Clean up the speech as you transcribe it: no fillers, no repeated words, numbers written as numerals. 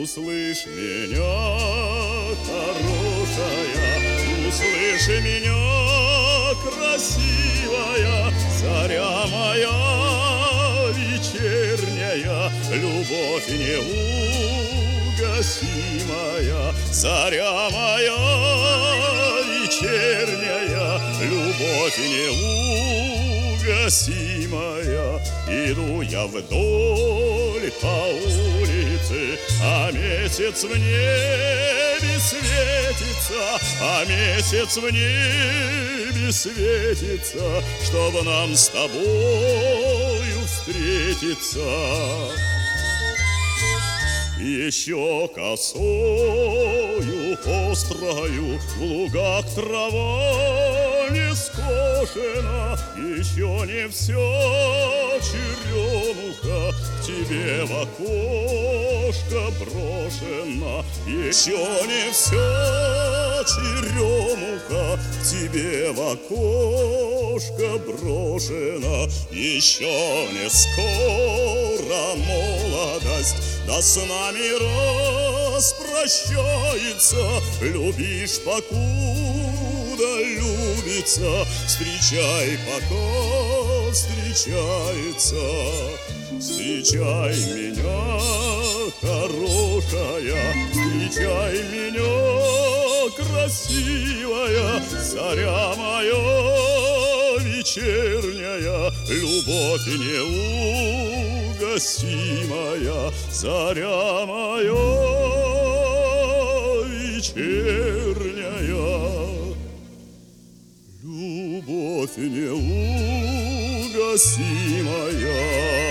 услышь меня, хорошая, услышь меня, красивая, заря моя вечерняя, любовь неугасимая, заря моя вечерняя, любовь неугасимая. Иду я вдоль по улице, а месяц в небе светится, а месяц в небе светится, чтобы нам с тобою встретиться. Еще косою острою в лугах трава не скошена, еще не все черемуха к тебе в окошко брошена, еще не все черемуха к тебе в окошко брошена, еще не скоро молодость да с нами распрощается. Любишь, покуда любится, встречай, пока встречается. Встречай меня, хорошая, встречай меня, красивая, заря моя вечерняя, любовь неугасимая, заря моя вечерняя, любовь неугасимая.